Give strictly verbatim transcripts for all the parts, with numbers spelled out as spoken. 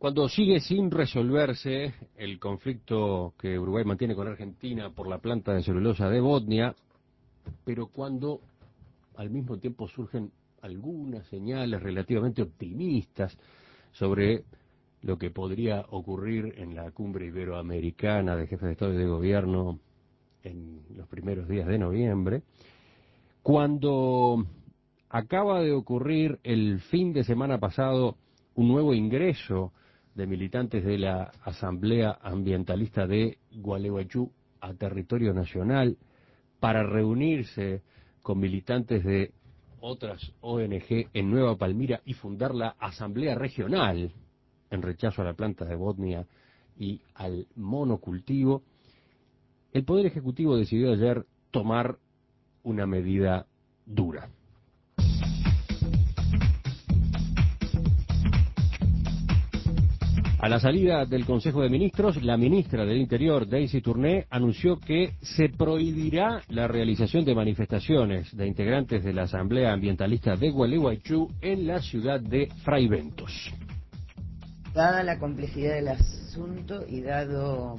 Cuando sigue sin resolverse el conflicto que Uruguay mantiene con Argentina por la planta de celulosa de Botnia, pero cuando al mismo tiempo surgen algunas señales relativamente optimistas sobre lo que podría ocurrir en la cumbre iberoamericana de jefes de Estado y de Gobierno en los primeros días de noviembre, cuando acaba de ocurrir el fin de semana pasado un nuevo ingreso de militantes de la Asamblea Ambientalista de Gualeguaychú a territorio nacional para reunirse con militantes de otras O N Ge en Nueva Palmira y fundar la Asamblea Regional en rechazo a la planta de Botnia y al monocultivo, el Poder Ejecutivo decidió ayer tomar una medida dura. A la salida del Consejo de Ministros, la ministra del Interior, Daisy Tourné, anunció que se prohibirá la realización de manifestaciones de integrantes de la Asamblea Ambientalista de Gualeguaychú en la ciudad de Fraiventos. Dada la complejidad del asunto y dado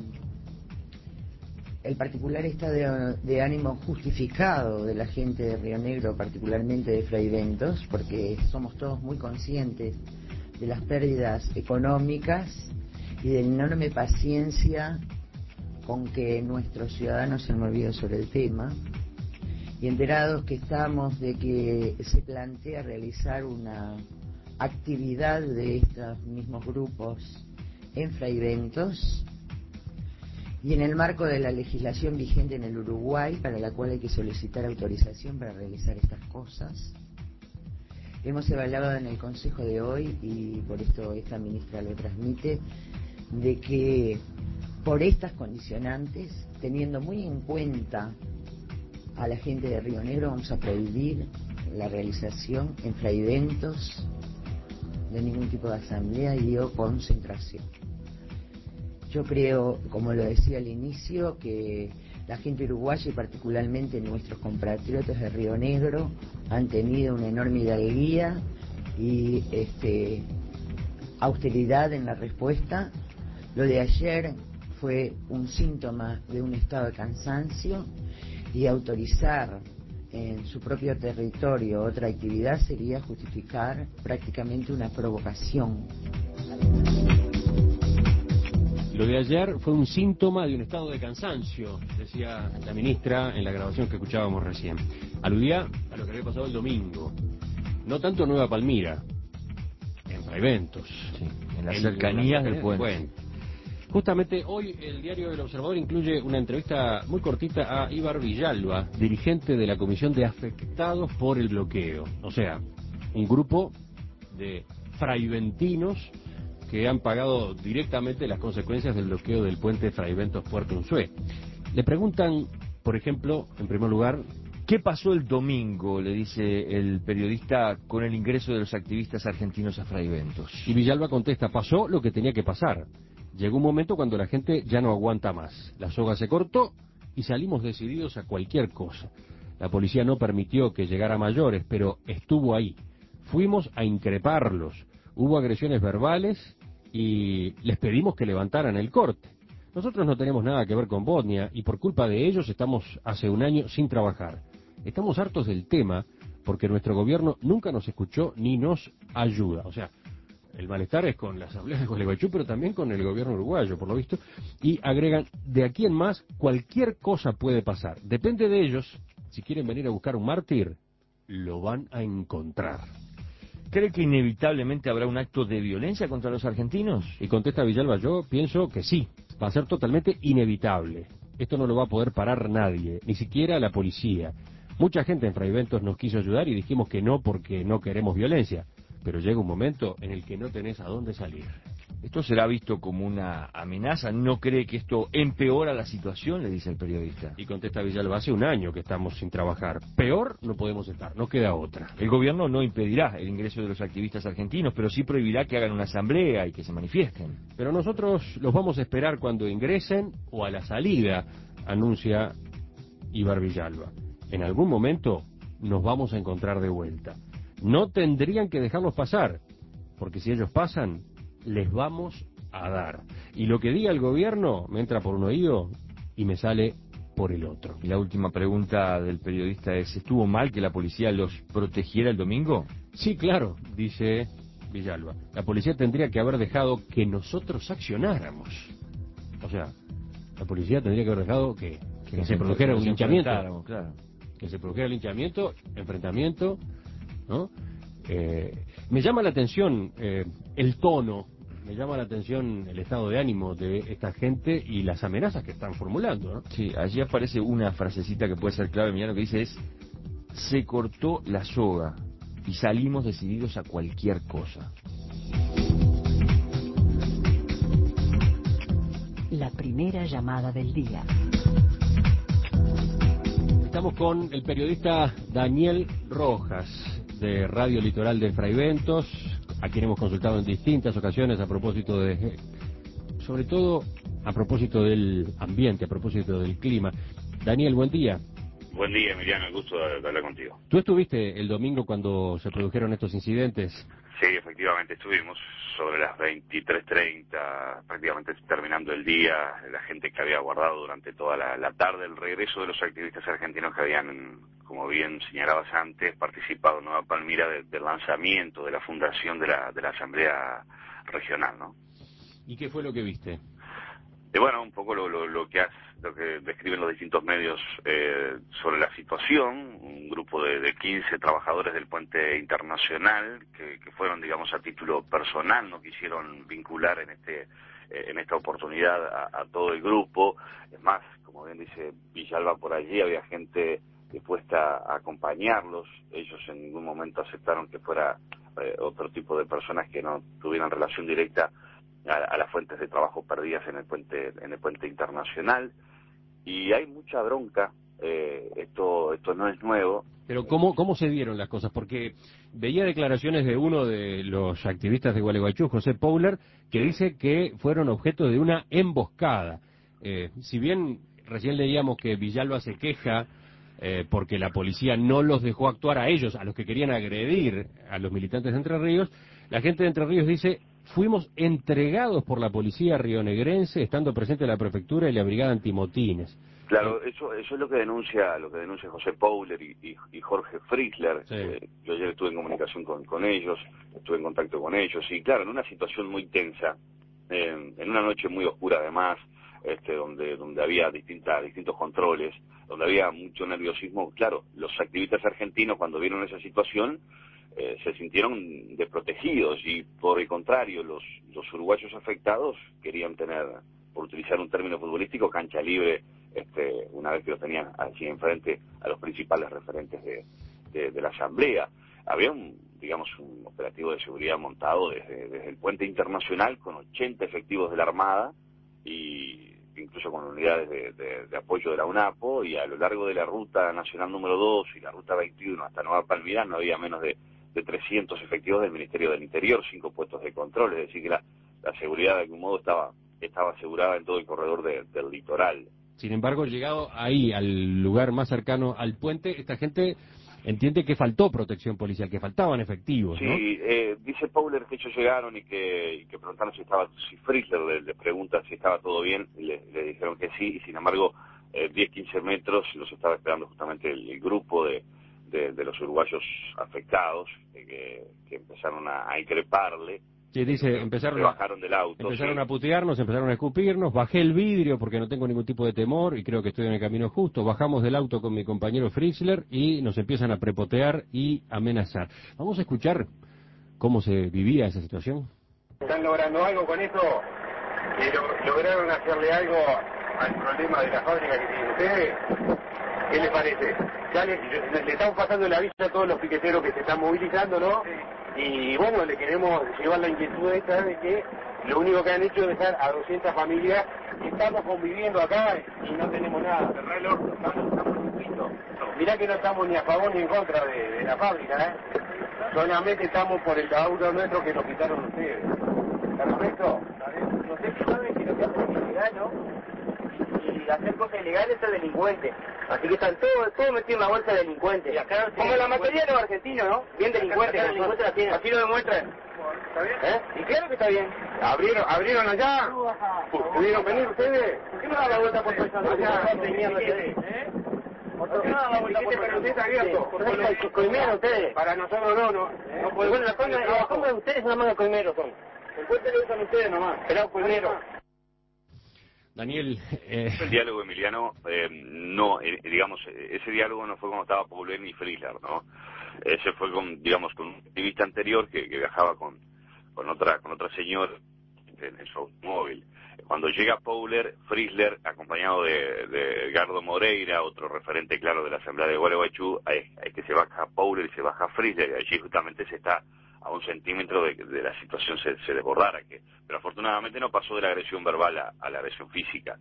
el particular estado de, de ánimo justificado de la gente de Río Negro, particularmente de Fraiventos, porque somos todos muy conscientes de las pérdidas económicas y de la enorme paciencia con que nuestros ciudadanos se han movido sobre el tema, y enterados que estamos de que se plantea realizar una actividad de estos mismos grupos en Fraiventos, y en el marco de la legislación vigente en el Uruguay, para la cual hay que solicitar autorización para realizar estas cosas, hemos evaluado en el Consejo de hoy, y por esto esta ministra lo transmite, de que por estas condicionantes, teniendo muy en cuenta a la gente de Río Negro, vamos a prohibir la realización en Fraiventos de ningún tipo de asamblea y o concentración. Yo creo, como lo decía al inicio, que la gente uruguaya y particularmente nuestros compatriotas de Río Negro han tenido una enorme hidalguía y este, austeridad en la respuesta. Lo de ayer fue un síntoma de un estado de cansancio, y autorizar en su propio territorio otra actividad sería justificar prácticamente una provocación. Lo de ayer fue un síntoma de un estado de cansancio, decía la ministra en la grabación que escuchábamos recién. Aludía a lo que había pasado el domingo. No tanto en Nueva Palmira, en Fraiventos. Sí, en las cercanías del puente. puente. Justamente hoy el diario El Observador incluye una entrevista muy cortita a Ibar Villalba, dirigente de la Comisión de Afectados por el Bloqueo. O sea, un grupo de fraiventinos que han pagado directamente las consecuencias del bloqueo del puente Fraiventos-Puerto Unzué. Le preguntan, por ejemplo, en primer lugar, ¿qué pasó el domingo?, le dice el periodista, con el ingreso de los activistas argentinos a Fraiventos. Y Villalba contesta, pasó lo que tenía que pasar. Llegó un momento cuando la gente ya no aguanta más. La soga se cortó y salimos decididos a cualquier cosa. La policía no permitió que llegara a mayores, pero estuvo ahí. Fuimos a increparlos. Hubo agresiones verbales y les pedimos que levantaran el corte. Nosotros no tenemos nada que ver con Botnia y por culpa de ellos estamos hace un año sin trabajar. Estamos hartos del tema porque nuestro gobierno nunca nos escuchó ni nos ayuda. O sea, el malestar es con la Asamblea de Gualeguaychú, pero también con el gobierno uruguayo, por lo visto. Y agregan, de aquí en más, cualquier cosa puede pasar. Depende de ellos. Si quieren venir a buscar un mártir, lo van a encontrar. ¿Cree que inevitablemente habrá un acto de violencia contra los argentinos? Y contesta Villalba, yo pienso que sí. Va a ser totalmente inevitable. Esto no lo va a poder parar nadie, ni siquiera la policía. Mucha gente en Fraiventos nos quiso ayudar y dijimos que no porque no queremos violencia. Pero llega un momento en el que no tenés a dónde salir. ¿Esto será visto como una amenaza? ¿No cree que esto empeora la situación?, le dice el periodista. Y contesta Villalba, hace un año que estamos sin trabajar. Peor no podemos estar, no queda otra. El gobierno no impedirá el ingreso de los activistas argentinos, pero sí prohibirá que hagan una asamblea y que se manifiesten. Pero nosotros los vamos a esperar cuando ingresen o a la salida, anuncia Ibar Villalba. En algún momento nos vamos a encontrar de vuelta. No tendrían que dejarlos pasar, porque si ellos pasan, les vamos a dar. Y lo que diga el gobierno me entra por un oído y me sale por el otro. Y la última pregunta del periodista es, ¿estuvo mal que la policía los protegiera el domingo? Sí, claro, dice Villalba. La policía tendría que haber dejado que nosotros accionáramos. O sea, la policía tendría que haber dejado que, que, que se produjera un linchamiento. Claro. Que se produjera el linchamiento, enfrentamiento, ¿no? Eh, me llama la atención eh, el tono, me llama la atención el estado de ánimo de esta gente y las amenazas que están formulando, ¿no? Sí, allí aparece una frasecita que puede ser clave, Emiliano, que dice es, se cortó la soga y salimos decididos a cualquier cosa. La primera llamada del día. Estamos con el periodista Daniel Rojas, de Radio Litoral de Fraiventos, a quien hemos consultado en distintas ocasiones a propósito de, sobre todo a propósito del ambiente, a propósito del clima. Daniel, buen día. Buen día, Emiliano, el gusto de, de hablar contigo. ¿Tú estuviste el domingo cuando se produjeron estos incidentes? Sí, efectivamente, estuvimos sobre las veintitrés treinta, prácticamente terminando el día, la gente que había guardado durante toda la, la tarde, el regreso de los activistas argentinos que habían, como bien señalabas antes, participado en Nueva Palmira de, del lanzamiento de la fundación de la, de la Asamblea Regional, ¿no? ¿Y qué fue lo que viste? Y bueno, un poco lo, lo, lo que has, lo que describen los distintos medios eh, sobre la situación, un grupo de, de quince trabajadores del puente internacional que, que fueron, digamos, a título personal, no quisieron vincular en este eh, en esta oportunidad a, a todo el grupo. Es más, como bien dice Villalba, por allí había gente dispuesta a acompañarlos. Ellos en ningún momento aceptaron que fuera eh, otro tipo de personas que no tuvieran relación directa A, a las fuentes de trabajo perdidas en el puente en el puente internacional, y hay mucha bronca. eh, esto esto no es nuevo. Pero ¿cómo cómo se dieron las cosas? Porque veía declaraciones de uno de los activistas de Gualeguaychú, José Pouler, que dice que fueron objeto de una emboscada. Eh, si bien recién leíamos que Villalba se queja eh, porque la policía no los dejó actuar a ellos, a los que querían agredir a los militantes de Entre Ríos, la gente de Entre Ríos dice: fuimos entregados por la policía rionegrense, estando presente la prefectura y la brigada antimotines. Claro, eso eso es lo que denuncia lo que denuncia José Pouler y, y, y Jorge Fritzler. Sí. Eh, yo ayer estuve en comunicación con, con ellos, estuve en contacto con ellos, y claro, en una situación muy tensa, eh, en una noche muy oscura además, este, donde donde había distintas distintos controles, donde había mucho nerviosismo. Claro, los activistas argentinos, cuando vieron esa situación, Eh, se sintieron desprotegidos, y por el contrario, los, los uruguayos afectados querían tener, por utilizar un término futbolístico, cancha libre, este, una vez que lo tenían allí enfrente a los principales referentes de, de, de la Asamblea. Había un, digamos, un operativo de seguridad montado desde, desde el puente internacional, con ochenta efectivos de la Armada, y incluso con unidades de, de, de apoyo de la UNAPO, y a lo largo de la ruta nacional número dos y la ruta veintiuno hasta Nueva Palmira no había menos de de trescientos efectivos del Ministerio del Interior, cinco puestos de control, es decir que la, la seguridad de algún modo estaba estaba asegurada en todo el corredor de, del litoral. Sin embargo, llegado ahí, al lugar más cercano al puente, esta gente entiende que faltó protección policial, que faltaban efectivos, ¿no? Sí, eh, dice Pouler que ellos llegaron y que, y que preguntaron si estaba, si Fritzler le, le pregunta si estaba todo bien, y le, le dijeron que sí, y sin embargo, eh, diez a quince metros los estaba esperando justamente el, el grupo de De, de los uruguayos afectados, de que, que empezaron a, a increparle. Sí, dice, empezaron, se bajaron del auto, empezaron sí. a putearnos, empezaron a escupirnos, bajé el vidrio porque no tengo ningún tipo de temor y creo que estoy en el camino justo, bajamos del auto con mi compañero Fritzler y nos empiezan a prepotear y amenazar. Vamos a escuchar cómo se vivía esa situación. ¿Están logrando algo con esto? ¿Lograron hacerle algo al problema de la fábrica que tienen ustedes? ¿Qué les parece? Ya le, le, le estamos pasando el aviso a todos los piqueteros que se están movilizando, ¿no? Y bueno, le queremos llevar la inquietud esta de que lo único que han hecho es dejar a doscientas familias que estamos conviviendo acá y no tenemos nada. Cerrar el horno, estamos, estamos limpitos. Mirá que no estamos ni a favor ni en contra de, de la fábrica, ¿eh? Solamente estamos por el laburo nuestro que nos quitaron ustedes. ¿Está correcto? No sé si saben que lo que hacen es ilegal, ¿no? Y hacer cosas ilegales es delincuente. Así que están todos todo metidos en la bolsa de delincuentes. Como la mayoría de los argentinos, ¿no? Bien delincuentes. Acá, acá delincuentes la tienen. Así lo demuestran. ¿Está bien? ¿Eh? Y claro que está bien. ¿Abrieron, abrieron allá? ¿Pudieron venir ustedes? ¿Por qué no da la vuelta por esa Allá. ¿Eh? ¿Por qué no da la vuelta por Pero está abierto. coimeros ustedes? Para nosotros no, no. No podemos. Bueno, la coima, la coima de ustedes es una manga de coimeros son. El puente lo usan ustedes nomás. Pero coimeros. Daniel, eh... el diálogo, Emiliano, eh, no, eh, digamos, ese diálogo no fue cuando estaba Pauler ni Frizzler, ¿no? Ese fue con, digamos, con un activista anterior que, que viajaba con, con otra, con otra señora en, en su automóvil. Cuando llega Pauler, Frizzler, acompañado de, de Edgardo Moreira, otro referente claro de la Asamblea de Gualeguaychú, es, es que se baja Pauler y se baja Frizzler, y allí justamente se está a un centímetro de que de la situación se, se desbordara, que, pero afortunadamente no pasó de la agresión verbal a, a la agresión física.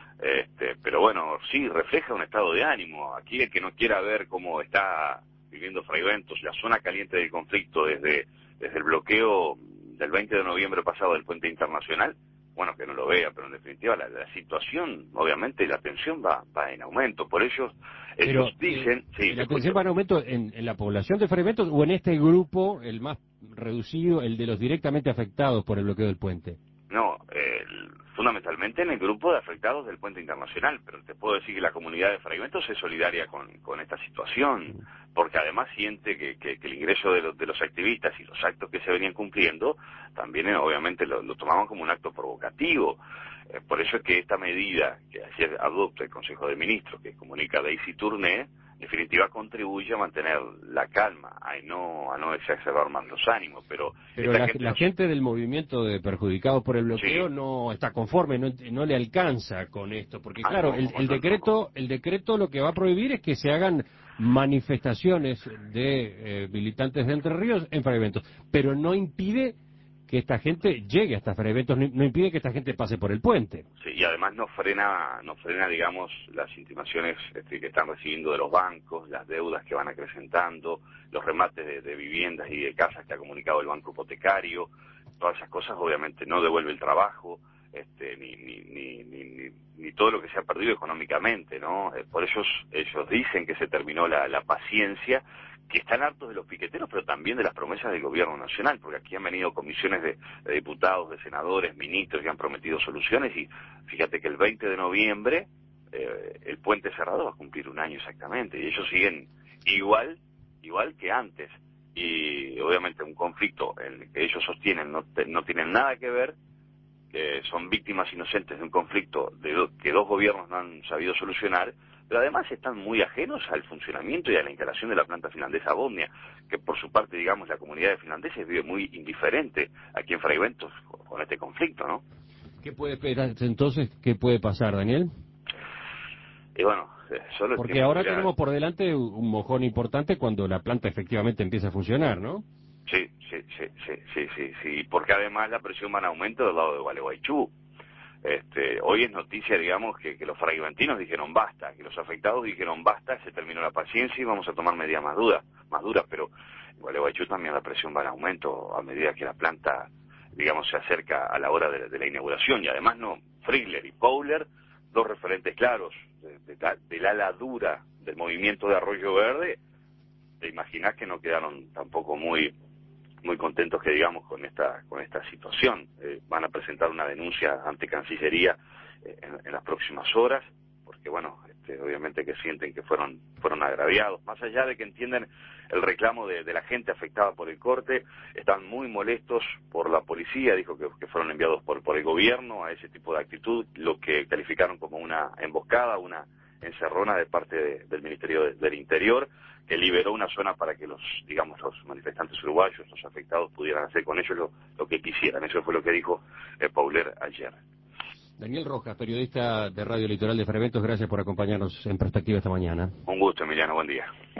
Este, pero bueno, sí, refleja un estado de ánimo. Aquí el que no quiera ver cómo está viviendo Fraiventos, la zona caliente del conflicto desde, desde el bloqueo del veinte de noviembre pasado del puente internacional, bueno, que no lo vea, pero en definitiva la, la situación, obviamente, la tensión va, va en aumento. Por ellos, ellos pero, dicen... Eh, sí, ¿la tensión va en aumento en, en la población de Fraiventos o en este grupo, el más reducido, el de los directamente afectados por el bloqueo del puente? No, eh, fundamentalmente en el grupo de afectados del puente internacional, pero te puedo decir que la comunidad de Fraiventos es solidaria con, con esta situación, porque además siente que, que, que el ingreso de los, de los activistas y los actos que se venían cumpliendo también eh, obviamente lo, lo tomaban como un acto provocativo. Eh, por eso es que esta medida que ayer adopta el Consejo de Ministros, que comunica Daisy Tourné, en definitiva contribuye a mantener la calma, a no, a no exacerbar más los ánimos, pero... Pero la, gente, la no... gente del movimiento de perjudicados por el bloqueo sí. no está conforme, no, no le alcanza con esto, porque ah, claro, no, el, el no, decreto no. el decreto lo que va a prohibir es que se hagan manifestaciones de eh, militantes de Entre Ríos en Fraiventos, pero no impide que esta gente llegue hasta Fraiventos, no, no impide que esta gente pase por el puente. Sí, y además no frena, no frena, digamos, las intimaciones este, que están recibiendo de los bancos, las deudas que van acrecentando, los remates de, de viviendas y de casas que ha comunicado el banco hipotecario, todas esas cosas obviamente no devuelve el trabajo, este, ni, ni, ni, ni, ni, ni todo lo que se ha perdido económicamente, ¿no? Eh, por ellos, ellos dicen que se terminó la, la paciencia, que están hartos de los piqueteros, pero también de las promesas del gobierno nacional, porque aquí han venido comisiones de, de diputados, de senadores, ministros que han prometido soluciones, y fíjate que el veinte de noviembre eh, el puente cerrado va a cumplir un año exactamente, y ellos siguen igual, igual que antes, y obviamente un conflicto en el que ellos sostienen no, te, no tienen nada que ver, que son víctimas inocentes de un conflicto de do, que dos gobiernos no han sabido solucionar, pero además están muy ajenos al funcionamiento y a la instalación de la planta finlandesa Botnia, que por su parte, digamos, la comunidad de finlandeses vive muy indiferente aquí en Fraiventos con este conflicto, ¿no? ¿Qué puede esperar entonces? ¿Qué puede pasar, Daniel? Y bueno, solo porque ahora dirá... tenemos por delante un mojón importante cuando la planta efectivamente empieza a funcionar, ¿no? Sí, sí, sí, sí, sí, sí, sí, porque además la presión va en aumento del lado de Gualeguaychú. Este, hoy es noticia, digamos, que, que los fraiventinos dijeron basta, que los afectados dijeron basta, se terminó la paciencia y vamos a tomar medidas más duras, más duras, pero en Gualeguaychú también la presión va en aumento a medida que la planta, digamos, se acerca a la hora de, de la inauguración, y además no, Frizzler y Pauler, dos referentes claros de, de, de, del ala dura del movimiento de Arroyo Verde, te imaginás que no quedaron tampoco muy muy contentos, que digamos, con esta con esta situación. Eh, van a presentar una denuncia ante Cancillería eh, en, en las próximas horas, porque bueno, este, obviamente que sienten que fueron fueron agraviados, más allá de que entienden el reclamo de, de la gente afectada por el corte, están muy molestos por la policía, dijo que, que fueron enviados por por el gobierno a ese tipo de actitud, lo que calificaron como una emboscada, una encerrona de parte de, del Ministerio de, del Interior, que liberó una zona para que los, digamos, los manifestantes uruguayos, los afectados, pudieran hacer con ellos lo, lo que quisieran. Eso fue lo que dijo eh, Pauler ayer. Daniel Rojas, periodista de Radio Litoral de Fraiventos, gracias por acompañarnos en Perspectiva esta mañana. Un gusto, Emiliano, buen día.